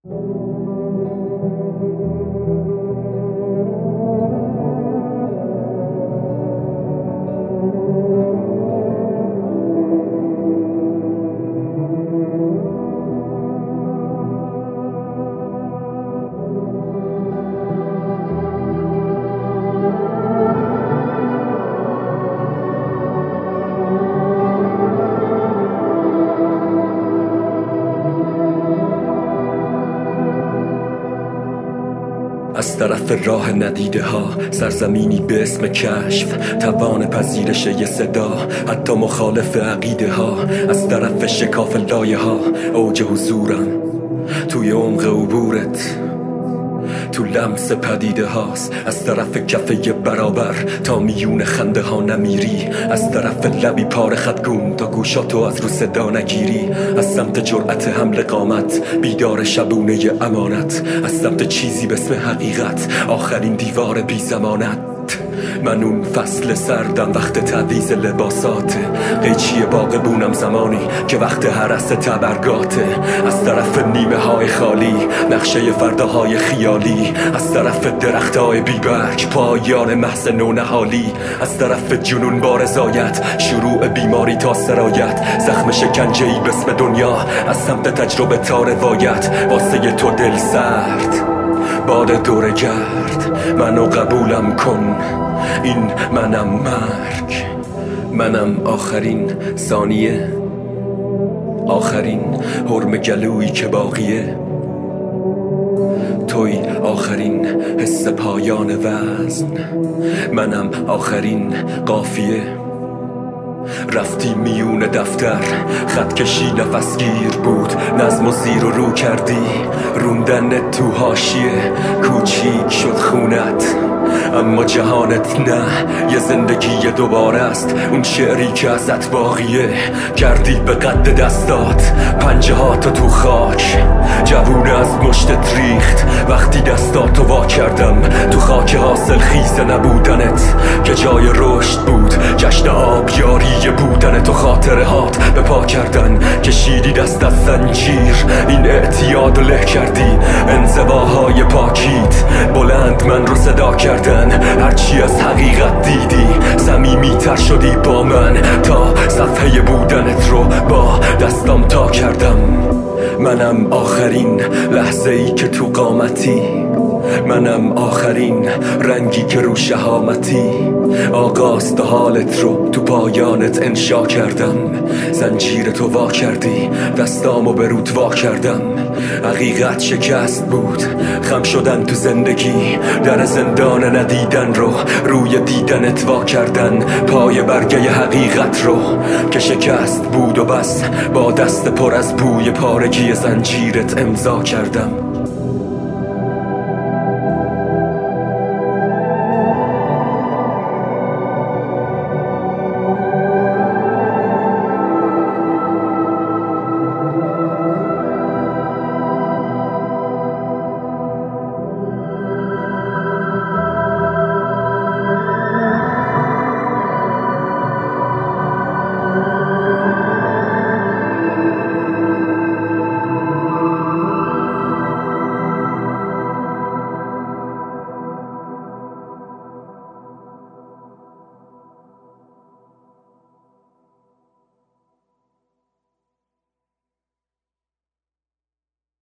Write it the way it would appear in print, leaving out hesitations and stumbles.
از طرف راه ندیده ها، سرزمینی به اسم کشف، توان پذیرش یه صدا حتی مخالف عقیده ها. از طرف شکاف لایه ها، اوج حضورم توی عمق عبورت، تو لمس پدیده هاست. از طرف کفه برابر تا میون خنده ها نمیری، از طرف لبی پار خطگون تا گوشاتو از رو صدا نگیری، از سمت جرأت حمل قامت بیدار شبونه امانت، از سمت چیزی به اسم حقیقت آخرین دیوار بی زمانت. من اون فصل سردم وقت تعویض لباساته، قیچی باغبونم زمانی که وقت هرس تبرگاته. از طرف نیمه های خالی نقشه فرداهای خیالی، از طرف درخت های بیبرگ پایان محض نونهالی، از طرف جنون با رضایت شروع بیماری تا سرایت، زخم شکنجه‌ای به اسم دنیا از سمت تجربه تا روایت. واسه تو دل سرد باد دوره گرد، منو قبولم کن، این منم مرگ، منم آخرین ثانیه، آخرین حرم گلویی که باقیه، توی آخرین حس پایان وزن، منم آخرین قافیه. رفتی میون دفتر خط کشی نفسگیر بود، نظم و زیر و رو کردی روندن تو حاشیه، کوچیک شد خونت اما جهانت نه، یه زندگی دوباره است اون شعری که ازت باقیه. کردی به قد دستات پنجه هاتو تو خاک، جوونه از مشتت ریخت وقتی دستاتو وا کردم تو خاک حاصل خیز نبودنت که جای رشد بود، جشن آبیاری بودنت و خاطره هات به پا کردن. کشیدی دست از زنجیر این اعتیاد له کردی، انزواهای پاکیت بلند من رو صدا کردن. هرچی از حقیقت دیدی صمیمی تر شدی با من، تا صفحه بودنت رو با دستام تا کردم. منم آخرین لحظه ای که تو قامتی، منم آخرین رنگی که رو شهامتی، آغاز حالت رو تو پایانت انشا کردم. زنجیرتو وا کردی دستامو به رود وا کردم، حقیقت شکست بود خم شدن تو زندگی، در زندان ندیدن رو روی دیدنت وا کردن، پای برگه حقیقت رو که شکست بود و بس با دست پر از بوی پارگی زنجیرت امضا کردم.